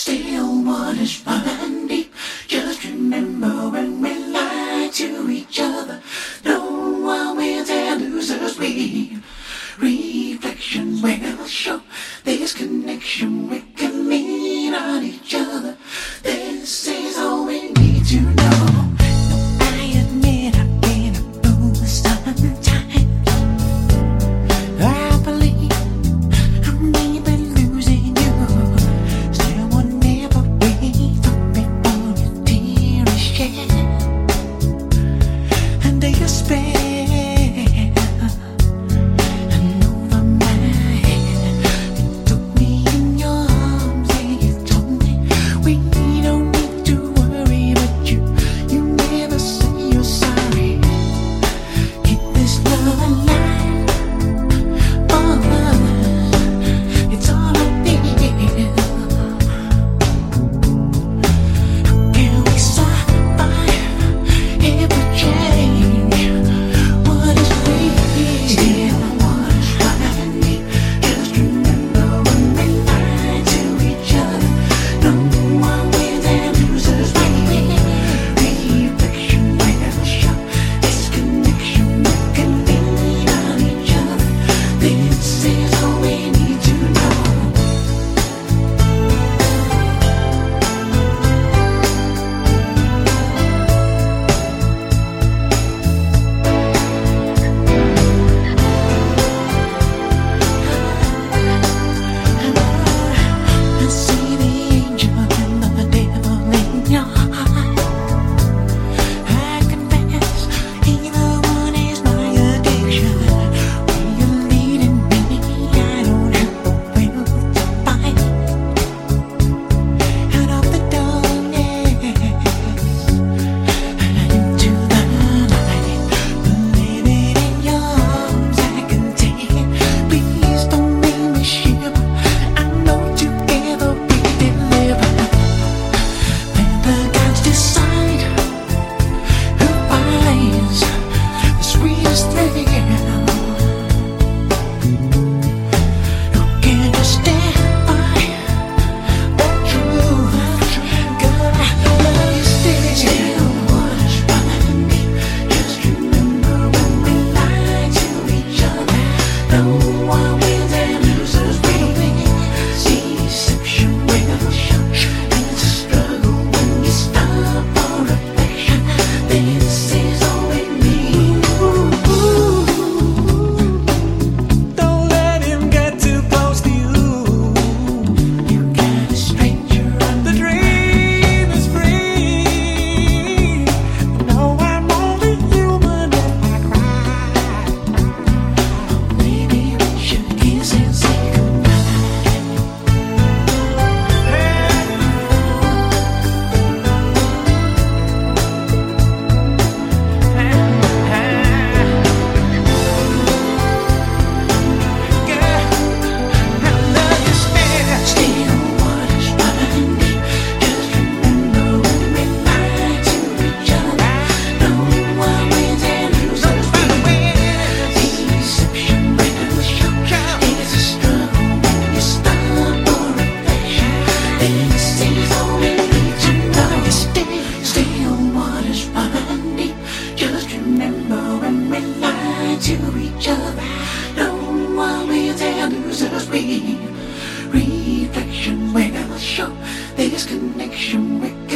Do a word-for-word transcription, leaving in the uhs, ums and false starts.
Still waters run deep. Just remember when we lie to each other. No one wins and loses. We reflections will show this connection. We can lean on each other. This is all we need to know. I admit I've been a fool sometimes. I believe I may be losing you. Still will never be thought before a tear is shed. And do you spell and over my head? You took me in your arms and you told me we don't need to worry, but you, you never say you're sorry. Keep this love alive for us. It's all I feel. Can we survive every change? What is real? Still waters running deep. Just remember when we lie to each other. No one wins and loses. Reflection will show this connection. We can lean on each other. This is all we need to know. I see the angel and the devil in your heart. I confess, either one is my addiction. When you're leading me, I don't have the will to fight. Out of the darkness and into the light, believing in your arms, I can take it. Please don't make me shiver. I know together we deliver. When the gods decide who finds the sweetest thrill, who can just stand by the truth? God, I love you still. Still waters running deep. Just remember when we lie to each other. No one wins and loses. Deception will show. It's a struggle when you stop for affection. This is all we need. Don't let him get too close to you. You got a stranger on The dream is free. No, I'm only human if I cry. Maybe we should kiss and say goodbye. Still waters running deep. Just remember when we lie to each other. No one wins and loses. Deception will show. It's a struggle when you stop for affection. This is all we need to know. Still, still waters run deep. Just remember when we lie to each other. No one wins and loses. We reflection will show this connection. We